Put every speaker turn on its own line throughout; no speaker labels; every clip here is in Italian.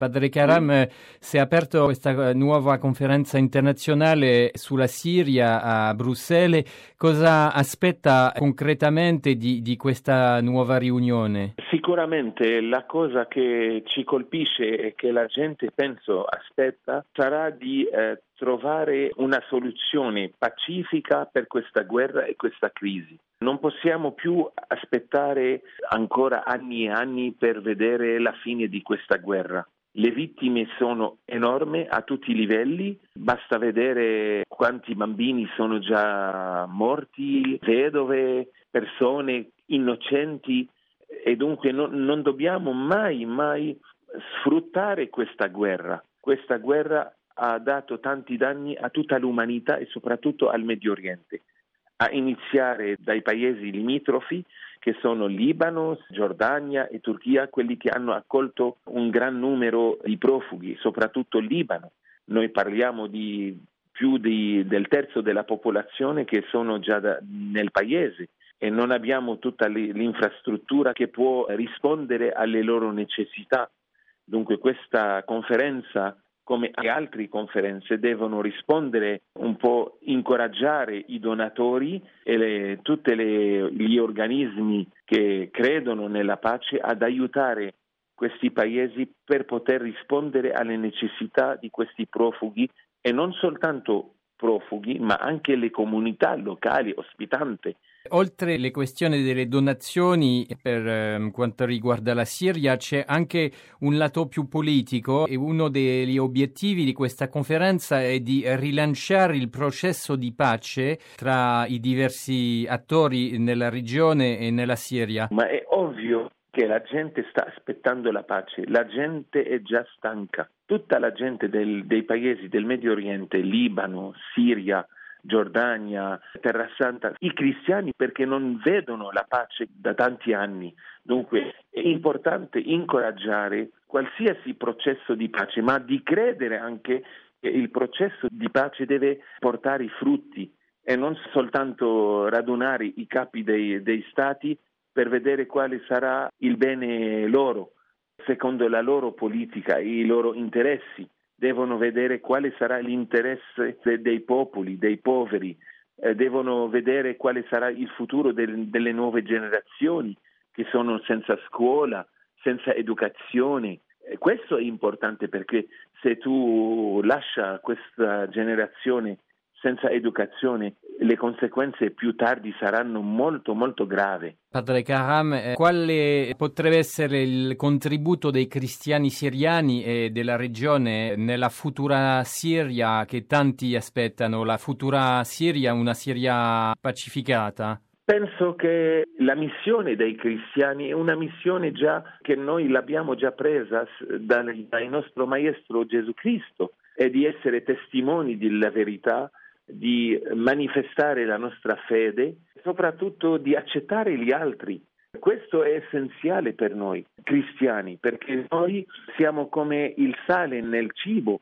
Padre Karam, si è aperta questa nuova conferenza internazionale sulla Siria a Bruxelles. Cosa aspetta concretamente di questa nuova riunione?
Sicuramente la cosa che ci colpisce e che la gente penso aspetta sarà di trovare una soluzione pacifica per questa guerra e questa crisi. Non possiamo più aspettare ancora anni e anni per vedere la fine di questa guerra. Le vittime sono enormi a tutti i livelli, basta vedere quanti bambini sono già morti, vedove, persone innocenti, e dunque non dobbiamo mai sfruttare questa guerra. Questa guerra ha dato tanti danni a tutta l'umanità e soprattutto al Medio Oriente, a iniziare dai paesi limitrofi che sono Libano, Giordania e Turchia, quelli che hanno accolto un gran numero di profughi, soprattutto il Libano. Noi parliamo di più del terzo della popolazione che sono già nel paese e non abbiamo tutta l'infrastruttura che può rispondere alle loro necessità. Dunque questa conferenza, come altre conferenze, devono rispondere un po', incoraggiare i donatori e tutti gli organismi che credono nella pace ad aiutare questi paesi per poter rispondere alle necessità di questi profughi, e non soltanto profughi, ma anche le comunità locali ospitanti.
Oltre le questioni delle donazioni per quanto riguarda la Siria, c'è anche un lato più politico e uno degli obiettivi di questa conferenza è di rilanciare il processo di pace tra i diversi attori nella regione e nella Siria.
Ma è ovvio che la gente sta aspettando la pace, la gente è già stanca. Tutta la gente dei paesi del Medio Oriente, Libano, Siria, Giordania, Terra Santa, i cristiani, perché non vedono la pace da tanti anni. Dunque è importante incoraggiare qualsiasi processo di pace, ma di credere anche che il processo di pace deve portare i frutti e non soltanto radunare i capi dei stati per vedere quale sarà il bene loro, secondo la loro politica e i loro interessi. Devono vedere quale sarà l'interesse dei popoli, dei poveri, devono vedere quale sarà il futuro delle nuove generazioni che sono senza scuola, senza educazione. E questo è importante, perché se tu lascia questa generazione senza educazione, le conseguenze più tardi saranno molto gravi.
Padre Karam, quale potrebbe essere il contributo dei cristiani siriani e della regione nella futura Siria che tanti aspettano, la futura Siria, una Siria pacificata?
Penso che la missione dei cristiani è una missione già che noi l'abbiamo già presa dal nostro Maestro Gesù Cristo, è di essere testimoni della verità, di manifestare la nostra fede, soprattutto di accettare gli altri. Questo è essenziale per noi cristiani, perché noi siamo come il sale nel cibo,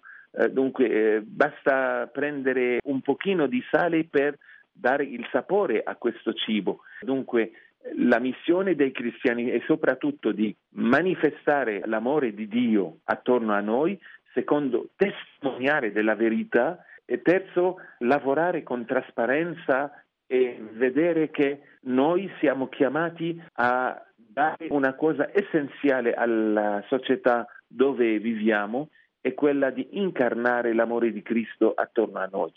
dunque basta prendere un pochino di sale per dare il sapore a questo cibo. Dunque la missione dei cristiani è soprattutto di manifestare l'amore di Dio attorno a noi, secondo testimoniare della verità, e terzo, lavorare con trasparenza e vedere che noi siamo chiamati a dare una cosa essenziale alla società dove viviamo, è quella di incarnare l'amore di Cristo attorno a noi.